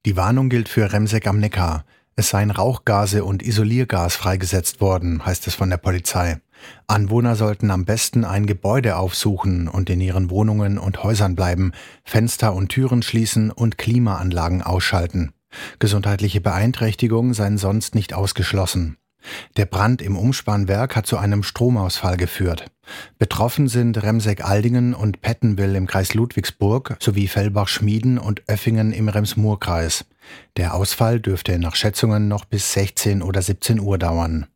Die Warnung gilt für Remseck am Neckar. Es seien Rauchgase und Isoliergas freigesetzt worden, heißt es von der Polizei. Anwohner sollten am besten ein Gebäude aufsuchen und in ihren Wohnungen und Häusern bleiben, Fenster und Türen schließen und Klimaanlagen ausschalten. Gesundheitliche Beeinträchtigungen seien sonst nicht ausgeschlossen. Der Brand im Umspannwerk hat zu einem Stromausfall geführt. Betroffen sind Remseck-Aldingen und Pettenwil im Kreis Ludwigsburg sowie Fellbach-Schmieden und Oeffingen im Rems-Murr-Kreis. Der Ausfall dürfte nach Schätzungen noch bis 16 oder 17 Uhr dauern.